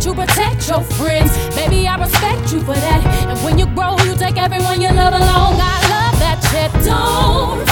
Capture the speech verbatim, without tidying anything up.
you protect your friends. Baby, I respect you for that. And when you grow, you take everyone you love along. I love that shit. Don't